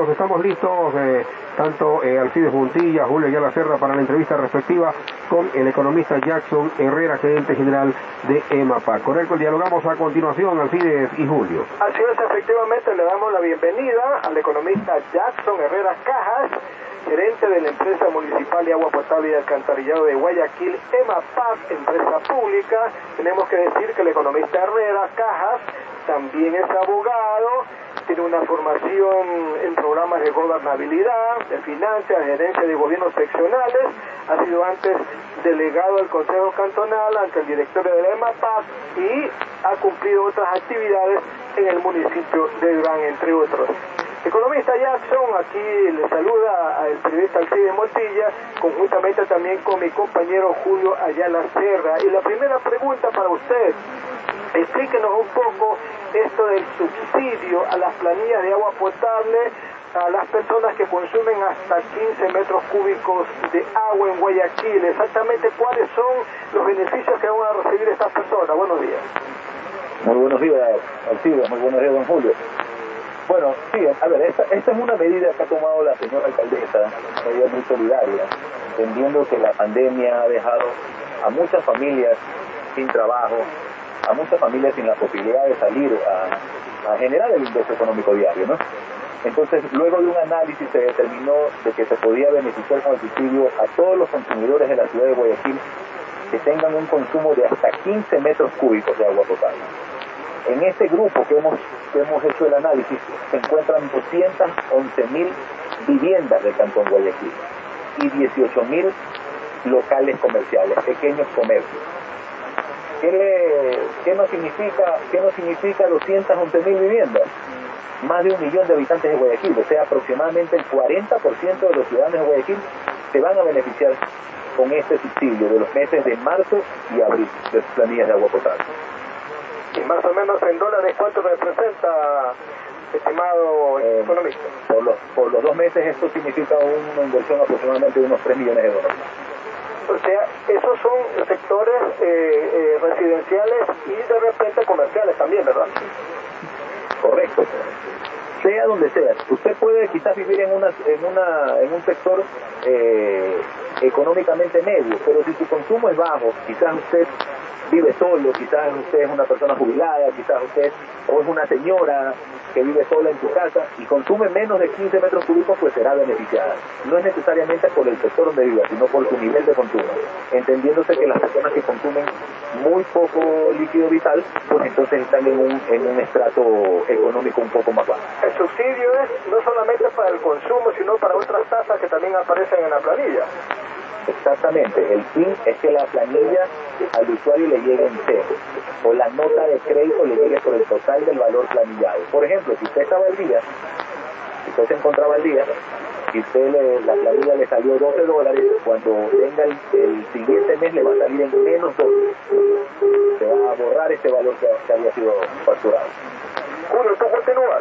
amigos, estamos listos, tanto Alcides Montilla, Julio Ayala Serra, para la entrevista respectiva con el economista Jackson Herrera, gerente general de EMAPAC. Correcto, dialogamos a continuación, Alcides y Julio. Así es, efectivamente, le damos la bienvenida al economista Jackson Herrera Cajas, gerente de la empresa municipal de agua potable y alcantarillado de Guayaquil, EMAPAC, empresa pública. Tenemos que decir que el economista Herrera Cajas también es abogado, tiene una formación en programas de gobernabilidad, de finanzas, gerencia de gobiernos seccionales, ha sido antes delegado del Consejo Cantonal ante el directorio de la EMAPAC y ha cumplido otras actividades en el municipio de Durán, entre otros. Economista Jackson, aquí le saluda al periodista Alcides Montilla, conjuntamente también con mi compañero Julio Ayala Serra. Y la primera pregunta para usted, explíquenos un poco esto del subsidio a las planillas de agua potable a las personas que consumen hasta 15 metros cúbicos de agua en Guayaquil. Exactamente cuáles son los beneficios que van a recibir estas personas. Buenos días. Muy buenos días, Alcides. Muy buenos días, don Julio. Bueno, sí, a ver, esta es una medida que ha tomado la señora alcaldesa, una medida muy solidaria, entendiendo que la pandemia ha dejado a muchas familias sin trabajo, a muchas familias sin la posibilidad de salir a generar el ingreso económico diario, ¿no? Entonces, luego de un análisis se determinó de que se podía beneficiar con el subsidio a todos los consumidores de la ciudad de Guayaquil que tengan un consumo de hasta 15 metros cúbicos de agua potable. En este grupo que hemos hecho el análisis se encuentran 211.000 viviendas del Cantón Guayaquil y 18.000 locales comerciales, pequeños comercios. ¿Qué nos significa 211.000 viviendas? Más de 1 millón de habitantes de Guayaquil, o sea, aproximadamente el 40% de los ciudadanos de Guayaquil se van a beneficiar con este subsidio de los meses de marzo y abril de sus planillas de agua potable. Y más o menos en dólares, ¿cuánto representa, estimado economista? Por los 2 meses esto significa una inversión aproximadamente de unos 3 millones de dólares. O sea, esos son sectores residenciales y de repente comerciales también, ¿verdad? Correcto. Sea donde sea. Usted puede quizás vivir en un sector económicamente medio, pero si su consumo es bajo, quizás usted vive solo, quizás usted es una persona jubilada, quizás usted o es una señora que vive sola en su casa y consume menos de 15 metros cúbicos, pues será beneficiada. No es necesariamente por el sector donde viva, sino por su nivel de consumo, entendiéndose que las personas que consumen muy poco líquido vital, pues entonces están en un estrato económico un poco más bajo. El subsidio es no solamente para el consumo, sino para otras tasas que también aparecen en la planilla. Exactamente, el fin es que la planilla al usuario le llegue en cero, o la nota de crédito le llegue por el total del valor planillado. Por ejemplo, si usted estaba al día, si usted se encontraba al día, y la planilla le salió $12, cuando venga el siguiente mes le va a salir en menos $2. Se va a borrar ese valor que había sido facturado. Julio, ¿tú continúas?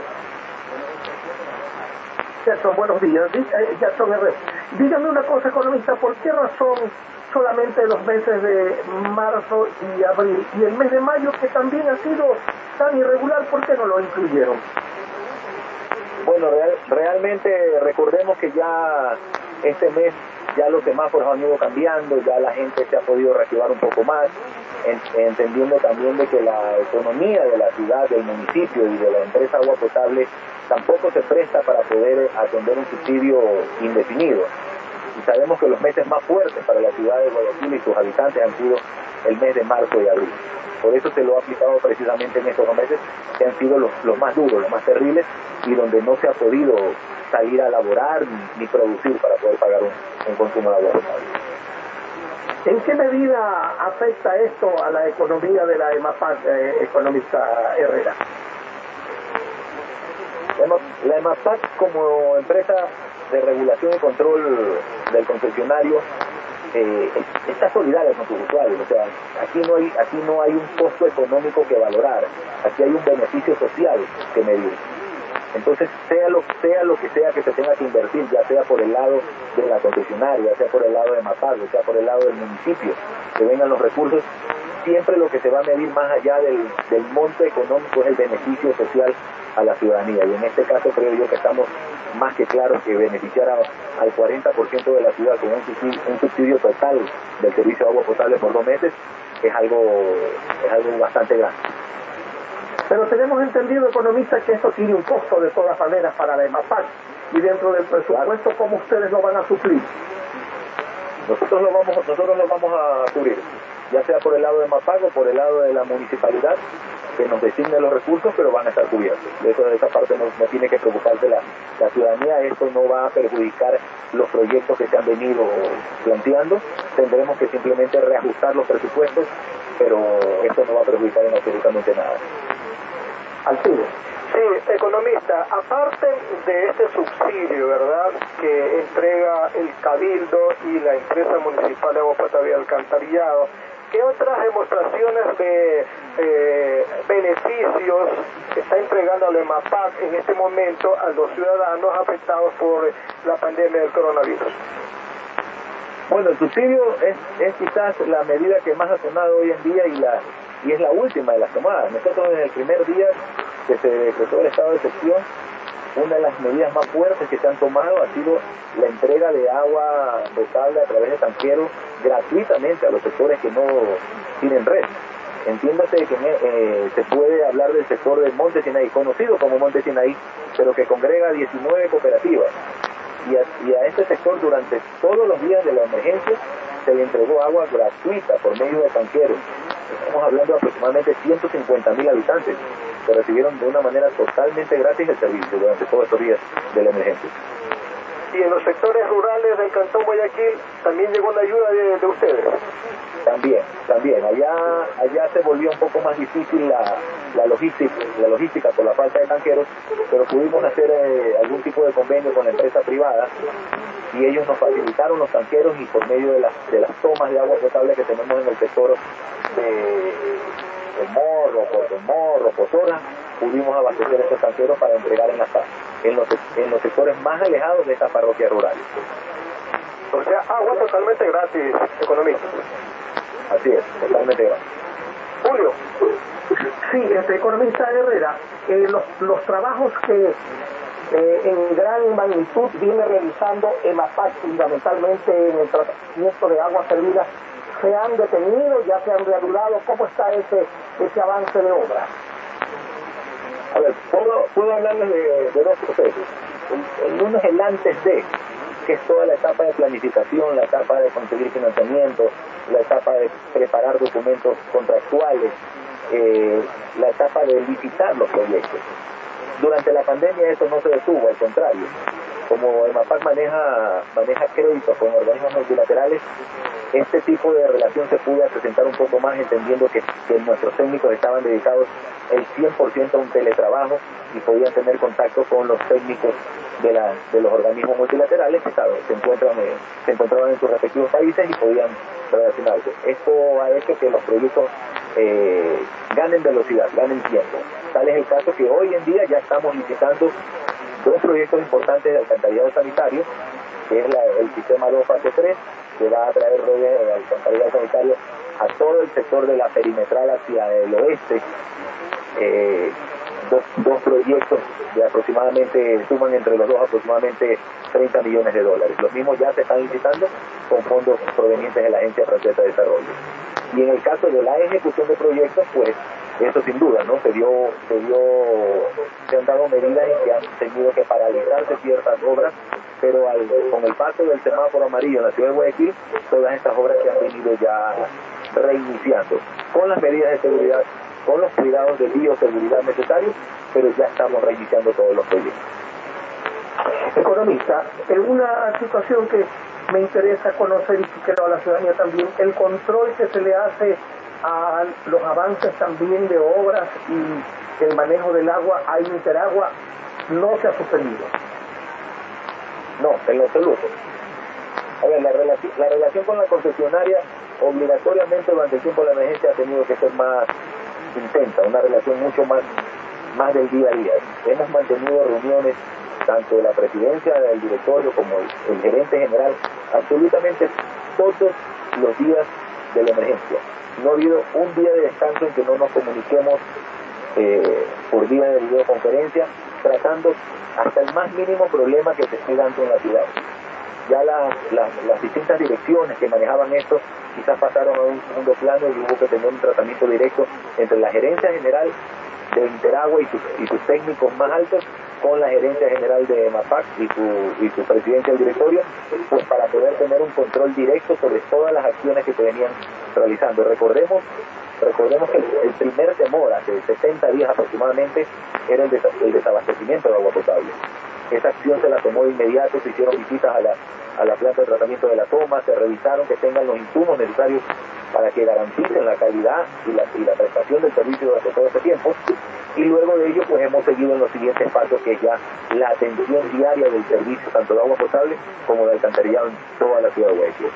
Jackson, buenos días. Jackson Herrera. Dígame una cosa, economista, ¿por qué razón solamente los meses de marzo y abril y el mes de mayo, que también ha sido tan irregular, por qué no lo incluyeron? Bueno, realmente recordemos que ya este mes ya los semáforos han ido cambiando, ya la gente se ha podido reactivar un poco más, entendiendo también de que la economía de la ciudad, del municipio y de la empresa agua potable tampoco se presta para poder atender un subsidio indefinido. Y sabemos que los meses más fuertes para la ciudad de Guayaquil y sus habitantes han sido el mes de marzo y abril. Por eso se lo ha aplicado precisamente en estos 2 meses que han sido los más duros, los más terribles, y donde no se ha podido salir a laborar ni producir para poder pagar un consumo de agua potable. ¿En qué medida afecta esto a la economía de la EMAPAC, economista Herrera? La EMAPAC, como empresa de regulación y control del concesionario, está solidaria con sus usuarios. O sea, aquí no hay un costo económico que valorar, aquí hay un beneficio social que medir. Entonces, sea lo que sea que se tenga que invertir, ya sea por el lado de la concesionaria, ya sea por el lado de Mapag, ya sea por el lado del municipio, que vengan los recursos, siempre lo que se va a medir más allá del monto económico es el beneficio social a la ciudadanía. Y en este caso creo yo que estamos más que claros que beneficiar al 40% de la ciudad con un subsidio total del servicio de agua potable por 2 meses es algo bastante grande. Pero tenemos entendido, economista, que esto tiene un costo de todas maneras para la EMAPAC, y dentro del presupuesto, ¿cómo ustedes lo van a suplir? Nosotros lo vamos a cubrir, ya sea por el lado de EMAPAC o por el lado de la municipalidad, que nos designe los recursos, pero van a estar cubiertos. De esa parte no tiene que preocuparse la ciudadanía. Esto no va a perjudicar los proyectos que se han venido planteando. Tendremos que simplemente reajustar los presupuestos, pero esto no va a perjudicar en absolutamente nada. Alcides. Sí, economista, aparte de este subsidio, ¿verdad?, que entrega el Cabildo y la empresa municipal de agua potable y alcantarillado, ¿qué otras demostraciones de beneficios está entregando la EMAPAC en este momento a los ciudadanos afectados por la pandemia del coronavirus? Bueno, el subsidio es quizás la medida que más ha sonado hoy en día y es la última de las tomadas. Nosotros desde el primer día que se decretó el estado de excepción, una de las medidas más fuertes que se han tomado ha sido la entrega de agua potable a través de tanqueros gratuitamente a los sectores que no tienen red. Entiéndase que se puede hablar del sector del Monte Sinaí, conocido como Monte Sinaí, pero que congrega 19 cooperativas. Y a este sector durante todos los días de la emergencia se le entregó agua gratuita por medio de tanqueros. Estamos hablando de aproximadamente 150.000 habitantes que recibieron de una manera totalmente gratis el servicio durante todos estos días de la emergencia. Y en los sectores rurales del Cantón Guayaquil también llegó la ayuda de ustedes. También. Allá se volvió un poco más difícil la logística por la falta de tanqueros, pero pudimos hacer algún tipo de convenio con la empresa privada y ellos nos facilitaron los tanqueros y por medio de las tomas de agua potable que tenemos en el sector de Morro, Pozora, pudimos abastecer estos tanqueros para entregar en los sectores más alejados de estas parroquias rurales. O sea, agua totalmente gratis, economista. Así es, totalmente gratis. Julio. Sí, economista Herrera, los trabajos que en gran magnitud viene realizando EMAPAC, fundamentalmente en el tratamiento de aguas servidas, ¿se han detenido, ya se han reanudado? ¿Cómo está ese avance de obra? A ver, puedo hablarles de dos procesos. El uno es el antes de, que es toda la etapa de planificación, la etapa de conseguir financiamiento, la etapa de preparar documentos contractuales, la etapa de licitar los proyectos. Durante la pandemia eso no se detuvo, al contrario. Como EMAPAC maneja créditos con organismos multilaterales, este tipo de relación se pudo presentar un poco más, entendiendo que nuestros técnicos estaban dedicados el 100% a un teletrabajo y podían tener contacto con los técnicos de los organismos multilaterales que se encontraban en sus respectivos países y podían relacionarse. Esto ha hecho que los proyectos ganen velocidad, ganen tiempo. Tal es el caso que hoy en día ya estamos licitando 2 proyectos importantes de alcantarillado sanitario, que es el sistema 2 fase 3, que va a traer redes de alcantarillado sanitario a todo el sector de la perimetral hacia el oeste. Dos proyectos de aproximadamente, suman entre los dos aproximadamente $30 millones. Los mismos ya se están licitando con fondos provenientes de la Agencia Francesa de Desarrollo. Y en el caso de la ejecución de proyectos, pues eso sin duda, ¿no? Se han dado medidas en que han tenido que paralizarse ciertas obras, pero con el paso del semáforo amarillo en la ciudad de Guayaquil, todas estas obras se han venido ya reiniciando, con las medidas de seguridad, con los cuidados de bioseguridad necesarios, pero ya estamos reiniciando todos los proyectos. Economista, en una situación que me interesa conocer y que creo a la ciudadanía también, el control que se le hace a los avances también de obras y el manejo del agua a Interagua no se ha suspendido. No, en lo absoluto. A ver, la relación con la concesionaria obligatoriamente durante el tiempo de la emergencia ha tenido que ser más intensa, una relación mucho más más del día a día. Hemos mantenido reuniones, tanto de la presidencia del directorio como el gerente general, absolutamente todos los días de la emergencia. No ha habido un día de descanso en que no nos comuniquemos por vía de videoconferencia, tratando hasta el más mínimo problema que se esté dando en la ciudad. Ya las distintas direcciones que manejaban esto quizás pasaron a un segundo plano y hubo que tener un tratamiento directo entre la gerencia general de Interagua y sus técnicos más altos con la gerencia general de EMAPAC y su presidente del directorio, pues para poder tener un control directo sobre todas las acciones que se venían realizando. Recordemos que el primer temor hace 70 días aproximadamente era el desabastecimiento de agua potable. Esa acción se la tomó de inmediato, se hicieron visitas a la planta de tratamiento de la toma, se revisaron que tengan los insumos necesarios para que garanticen la calidad y la prestación del servicio durante todo este tiempo. Y luego de ello, pues hemos seguido en los siguientes pasos, que es ya la atención diaria del servicio, tanto de agua potable como de alcantarillado en toda la ciudad de Guayaquil.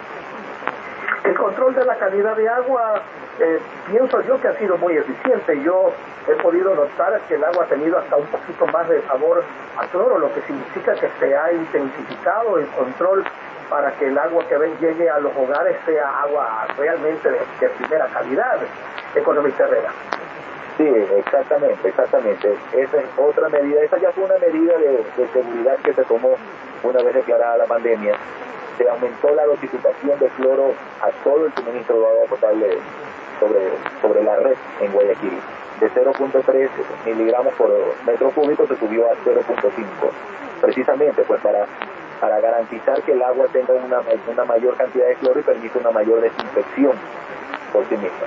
El control de la calidad de agua, pienso yo que ha sido muy eficiente. Yo he podido notar que el agua ha tenido hasta un poquito más de sabor a cloro, lo que significa que se ha intensificado el control para que el agua que llegue a los hogares sea agua realmente de primera calidad, economista Herrera. Sí, exactamente. Esa es otra medida, esa ya fue una medida de seguridad que se tomó una vez declarada la pandemia. Se aumentó la dosificación de cloro a todo el suministro de agua potable sobre la red en Guayaquil. De 0.3 miligramos por metro cúbico se subió a 0.5, precisamente pues para garantizar que el agua tenga una mayor cantidad de cloro y permita una mayor desinfección por sí misma.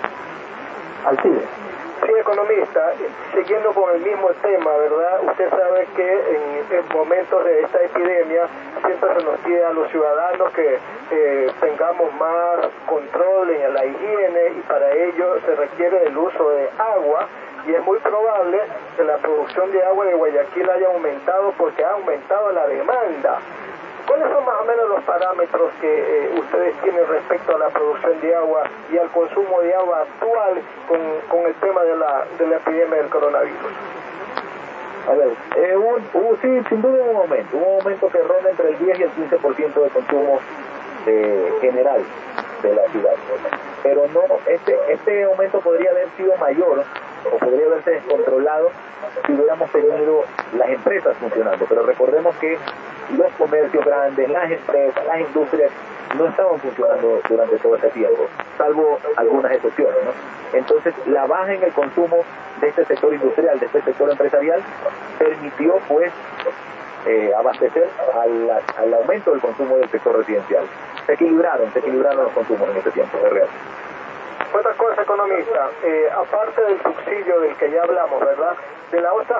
Alcides. Sí, economista, siguiendo con el mismo tema, ¿verdad? Usted sabe que en momentos de esta epidemia siempre se nos pide a los ciudadanos que tengamos más control en la higiene, y para ello se requiere el uso de agua, y es muy probable que la producción de agua de Guayaquil haya aumentado porque ha aumentado la demanda. ¿Cuáles son más o menos los parámetros que ustedes tienen respecto a la producción de agua y al consumo de agua actual con el tema de la epidemia del coronavirus? A ver, sí, sin duda hubo un aumento que ronda entre el 10 y el 15% de consumo general de la ciudad. Pero no, este aumento podría haber sido mayor o podría haberse descontrolado si hubiéramos tenido las empresas funcionando. Pero recordemos que los comercios grandes, las empresas, las industrias no estaban funcionando durante todo este tiempo, salvo algunas excepciones, ¿no? Entonces, la baja en el consumo de este sector industrial, de este sector empresarial, permitió pues abastecer al aumento del consumo del sector residencial. Se equilibraron los consumos en este tiempo, es real. Otra cosa, economista, aparte del subsidio del que ya hablamos, ¿verdad? De las otras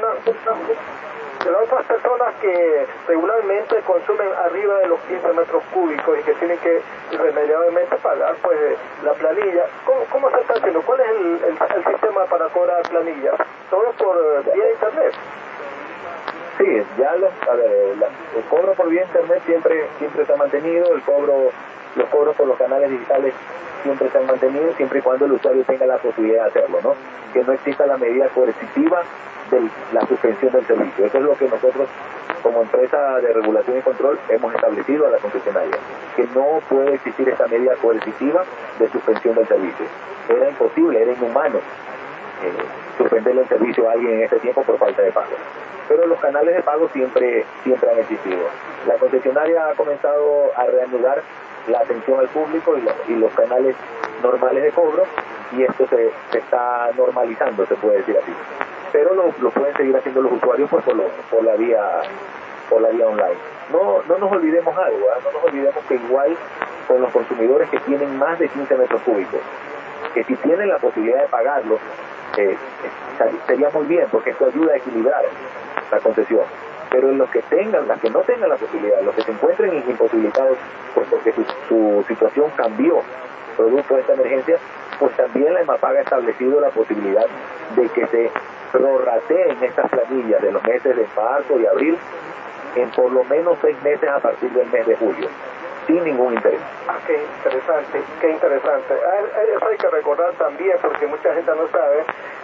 personas que regularmente consumen arriba de los 15 metros cúbicos y que tienen que irremediablemente pagar pues la planilla, ¿cómo se está haciendo? ¿Cuál es el sistema para cobrar planillas? ¿Todo por vía internet? Sí, ya el cobro por vía internet siempre se ha mantenido, los cobros por los canales digitales siempre se han mantenido, siempre y cuando el usuario tenga la posibilidad de hacerlo, ¿no? Que no exista la medida coercitiva de la suspensión del servicio. Eso es lo que nosotros, como empresa de regulación y control, hemos establecido a la concesionaria, que no puede existir esta medida coercitiva de suspensión del servicio. Era imposible, era inhumano suspenderle el servicio a alguien en este tiempo por falta de pago. Pero los canales de pago siempre han existido. La concesionaria ha comenzado a reanudar la atención al público y los canales normales de cobro, y esto se está normalizando, se puede decir así. Pero lo pueden seguir haciendo los usuarios pues, por la vía online. No nos olvidemos algo, no nos olvidemos que igual con los consumidores que tienen más de 15 metros cúbicos, que si tienen la posibilidad de pagarlo, sería muy bien, porque esto ayuda a equilibrar la concesión. Pero en los que no tengan la posibilidad, los que se encuentren imposibilitados, pues porque su situación cambió producto de esta emergencia, pues también la EMAPAC ha establecido la posibilidad de que se prorrateen estas planillas de los meses de marzo y abril en por lo menos 6 meses a partir del mes de julio, sin ningún interés. Qué interesante. Eso hay que recordar también, porque mucha gente no sabe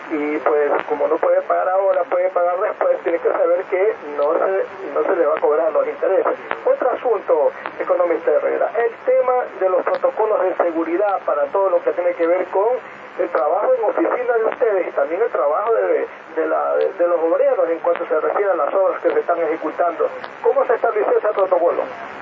y pues como no puede pagar ahora, puede pagar después, tiene que saber que no se le va a cobrar los intereses. Otro asunto, economista Herrera, el tema de los protocolos de seguridad para todo lo que tiene que ver con el trabajo en oficina de ustedes y también el trabajo de los obreros en cuanto se refiere a las obras que se están ejecutando. ¿Cómo se estableció ese protocolo?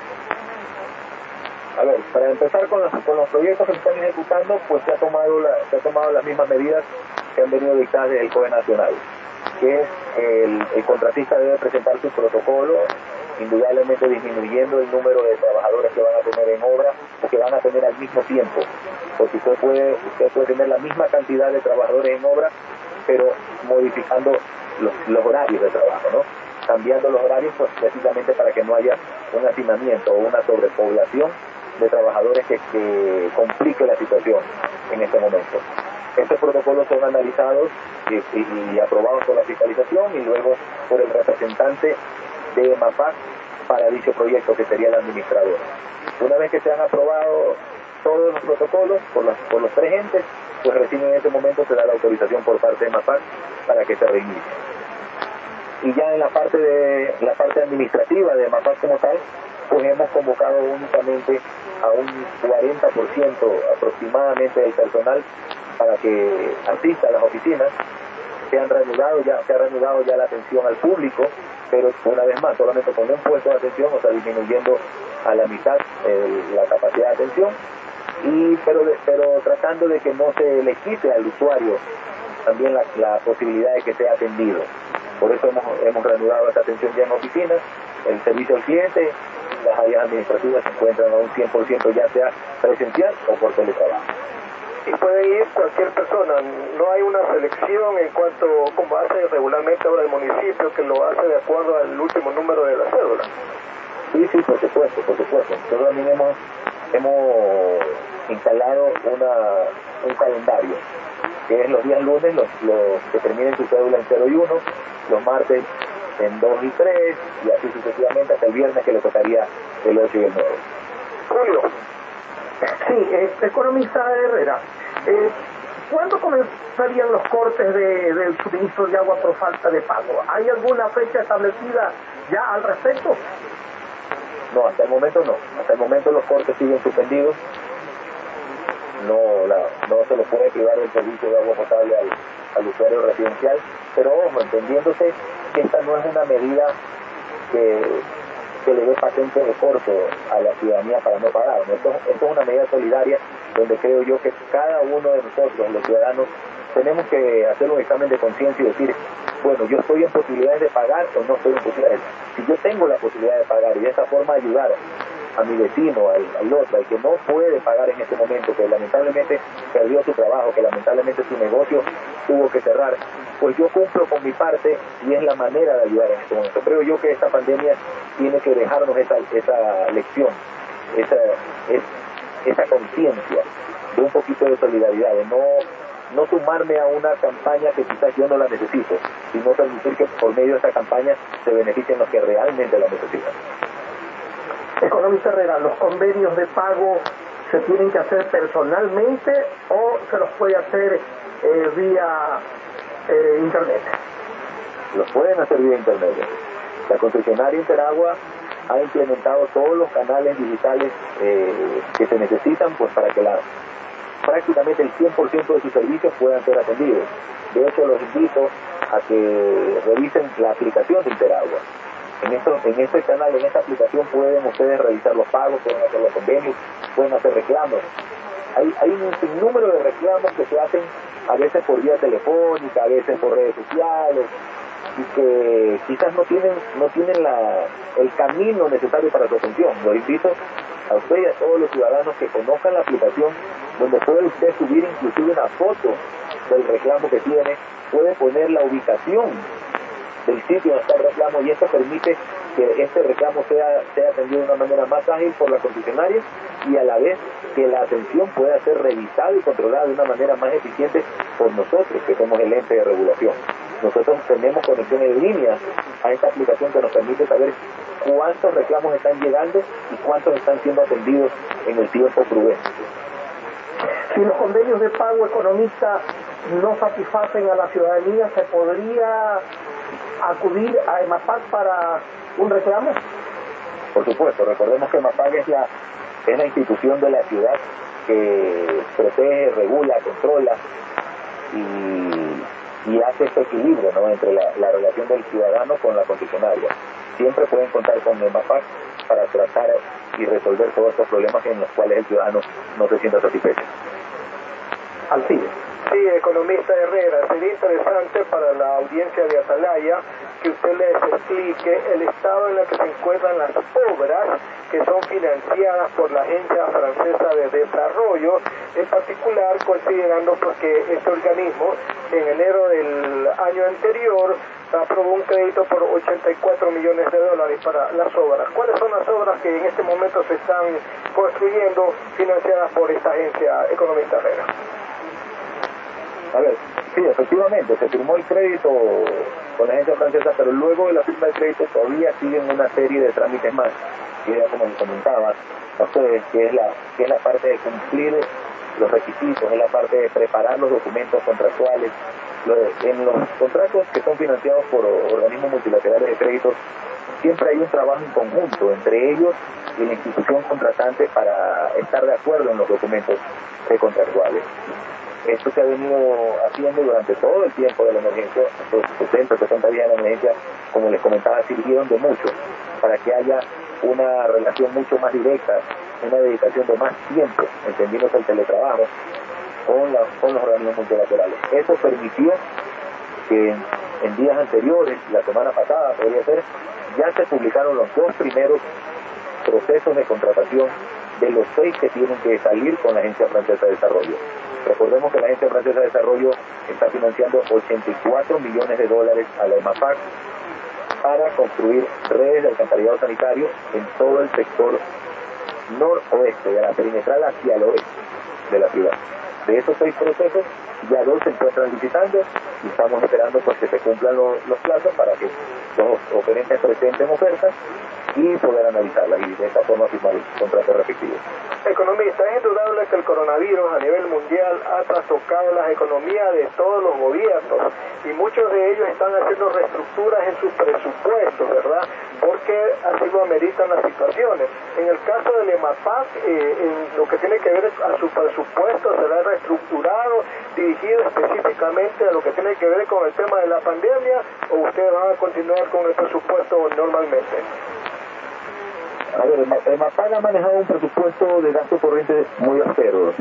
A ver, para empezar con los proyectos que se están ejecutando, pues se ha tomado las mismas medidas que han venido dictadas desde el COE Nacional, que es el contratista debe presentar su protocolo, indudablemente disminuyendo el número de trabajadores que van a tener en obra o que van a tener al mismo tiempo, porque usted puede tener la misma cantidad de trabajadores en obra, pero modificando los horarios de trabajo, ¿no? Cambiando los horarios, pues precisamente para que no haya un hacinamiento o una sobrepoblación de trabajadores que complique la situación en este momento. Estos protocolos son analizados y aprobados por la fiscalización y luego por el representante de EMAPAC para dicho proyecto, que sería el administrador. Una vez que se han aprobado todos los protocolos por los tres entes, pues recién en ese momento se da la autorización por parte de EMAPAC para que se reinicie. Y ya en la parte administrativa de EMAPAC como tal, pues hemos convocado únicamente a un 40% aproximadamente del personal para que asista a las oficinas. Se ha reanudado ya la atención al público, pero una vez más solamente con un puesto de atención, o sea, disminuyendo a la mitad la capacidad de atención, pero tratando de que no se le quite al usuario también la posibilidad de que sea atendido. Por eso hemos reanudado esta atención ya en oficinas, el servicio al cliente, las áreas administrativas se encuentran a un 100% ya sea presencial o por teletrabajo. Y puede ir cualquier persona, no hay una selección en cuanto, como hace regularmente ahora el municipio, que lo hace de acuerdo al último número de la cédula. Sí, por supuesto. Nosotros también hemos instalado un calendario, que es los días lunes, los que terminen su cédula en 0 y 1, los martes en 2 y 3, y así sucesivamente hasta el viernes, que le tocaría el 8 y el 9. Julio. Sí, economista Herrera, ¿cuándo comenzarían los cortes del suministro de agua por falta de pago? ¿Hay alguna fecha establecida ya al respecto? No, hasta el momento no. Hasta el momento los cortes siguen suspendidos. No se le puede privar el servicio de agua potable al usuario residencial, pero ojo, entendiéndose que esta no es una medida que le dé patente de corto a la ciudadanía para no pagar. Esto es una medida solidaria donde creo yo que cada uno de nosotros, los ciudadanos, tenemos que hacer un examen de conciencia y decir, bueno, yo estoy en posibilidades de pagar o no estoy en posibilidades. Si yo tengo la posibilidad de pagar y de esa forma ayudar a mi vecino, al otro, al que no puede pagar en este momento, que lamentablemente perdió su trabajo, que lamentablemente su negocio tuvo que cerrar, pues yo cumplo con mi parte y es la manera de ayudar en este momento. Creo yo que esta pandemia tiene que dejarnos esa lección, esa conciencia de un poquito de solidaridad, de no sumarme a una campaña que quizás yo no la necesito, sino permitir que por medio de esa campaña se beneficien los que realmente la necesitan. Economista Herrera, ¿los convenios de pago se tienen que hacer personalmente o se los puede hacer vía internet? Los pueden hacer vía internet. La concesionaria Interagua ha implementado todos los canales digitales que se necesitan, pues para que prácticamente el 100% de sus servicios puedan ser atendidos. De hecho, los invito a que revisen la aplicación de Interagua. En este canal, en esta aplicación, pueden ustedes realizar los pagos, pueden hacer los convenios, pueden hacer reclamos. Hay un sinnúmero de reclamos que se hacen a veces por vía telefónica, a veces por redes sociales, y que quizás no tienen el camino necesario para su atención. Los invito a usted y a todos los ciudadanos que conozcan la aplicación, donde puede usted subir inclusive una foto del reclamo que tiene, puede poner la ubicación del sitio donde está el reclamo, y esto permite que este reclamo sea atendido de una manera más ágil por la concesionaria, y a la vez que la atención pueda ser revisada y controlada de una manera más eficiente por nosotros, que somos el ente de regulación. Nosotros tenemos conexión en línea a esta aplicación que nos permite saber cuántos reclamos están llegando y cuántos están siendo atendidos en el tiempo prudente. Si los convenios de pago, economista, no satisfacen a la ciudadanía, ¿se podría acudir a EMAPAC para un reclamo? Por supuesto, recordemos que EMAPAC es la institución de la ciudad que protege, regula, controla y hace este equilibrio, ¿no?, entre la relación del ciudadano con la concesionaria. Siempre pueden contar con EMAPAC para tratar y resolver todos estos problemas en los cuales el ciudadano no se sienta satisfecho. Alcides. Sí, economista Herrera, sería interesante para la audiencia de Atalaya que usted les explique el estado en el que se encuentran las obras que son financiadas por la Agencia Francesa de Desarrollo, en particular considerando porque este organismo en enero del año anterior aprobó un crédito por 84 millones de dólares para las obras. ¿Cuáles son las obras que en este momento se están construyendo financiadas por esta agencia, economista Herrera? A ver, sí, efectivamente, se firmó el crédito con la agencia francesa, pero luego de la firma del crédito todavía siguen una serie de trámites más, que ya como les comentaba a ustedes, que es la parte de cumplir los requisitos, es la parte de preparar los documentos contractuales. En los contratos que son financiados por organismos multilaterales de créditos, siempre hay un trabajo en conjunto entre ellos y la institución contratante para estar de acuerdo en los documentos contractuales. Esto se ha venido haciendo durante todo el tiempo de la emergencia. Estos 60, 70 días de la emergencia, como les comentaba, sirvieron de mucho para que haya una relación mucho más directa, una dedicación de más tiempo, entendiéndose el teletrabajo, con los organismos multilaterales. Eso permitió que en días anteriores, la semana pasada podría ser, ya se publicaron los 2 primeros procesos de contratación de los 6 que tienen que salir con la Agencia Francesa de Desarrollo. Recordemos que la Agencia Francesa de Desarrollo está financiando 84 millones de dólares a la EMAPAC para construir redes de alcantarillado sanitario en todo el sector noroeste, de la perimetral hacia el oeste de la ciudad. De esos 6 procesos, ya 2 se encuentran licitando y estamos esperando pues que se cumplan los plazos para que los oferentes presenten ofertas y poder analizarlas y de esta forma firmar los contratos respectivos. Economista, es indudable que el coronavirus a nivel mundial ha trastocado las economías de todos los gobiernos y muchos de ellos están haciendo reestructuras en sus presupuestos, ¿verdad? Porque así lo ameritan las situaciones. En el caso del EMAPAC, en lo que tiene que ver a su presupuesto, será reestructurado, dirigido específicamente a lo que tiene que ver con el tema de la pandemia, o ustedes van a continuar con el presupuesto normalmente. A ver, el EMAPAC ha manejado un presupuesto de gasto corriente muy austero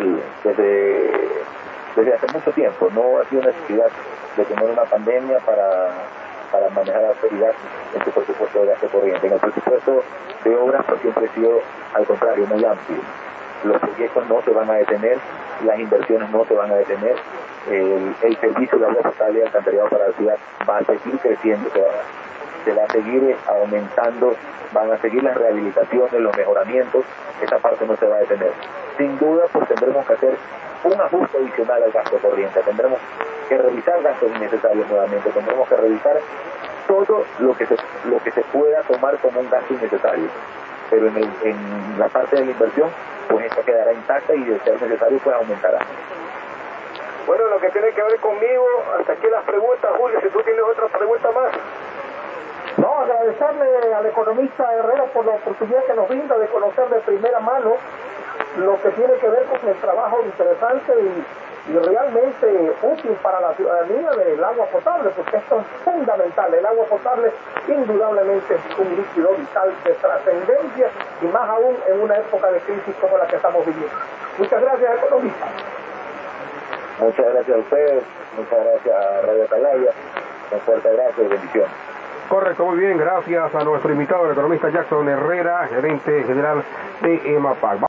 desde hace mucho tiempo. No ha sido necesidad de tener una pandemia para manejar la austeridad en su presupuesto de gasto corriente. En el presupuesto de obras pues siempre ha sido al contrario, muy amplio. Los proyectos no se van a detener, las inversiones no se van a detener, el servicio de agua potable y alcantarillado para la ciudad va a seguir creciendo, se va a seguir aumentando, van a seguir las rehabilitaciones, los mejoramientos, esa parte no se va a detener. Sin duda, pues tendremos que hacer un ajuste adicional al gasto corriente, tendremos que revisar gastos innecesarios nuevamente, tendremos que revisar todo lo que se pueda tomar como un gasto innecesario, pero en la parte de la inversión, pues esta quedará intacta y de ser necesario, pues aumentará. Bueno, lo que tiene que ver conmigo, hasta aquí las preguntas, Julio, si tú tienes otra pregunta más. No, agradecerle al economista Herrera por la oportunidad que nos brinda de conocer de primera mano lo que tiene que ver con el trabajo interesante y realmente útil para la ciudadanía del agua potable, porque esto es fundamental. El agua potable indudablemente es un líquido vital de trascendencia y más aún en una época de crisis como la que estamos viviendo. Muchas gracias, economista. Muchas gracias a ustedes, muchas gracias a Radio Atalaya, un fuerte abrazo y bendiciones. Correcto, muy bien, gracias a nuestro invitado, el economista Jackson Herrera, gerente general de EMAPAC.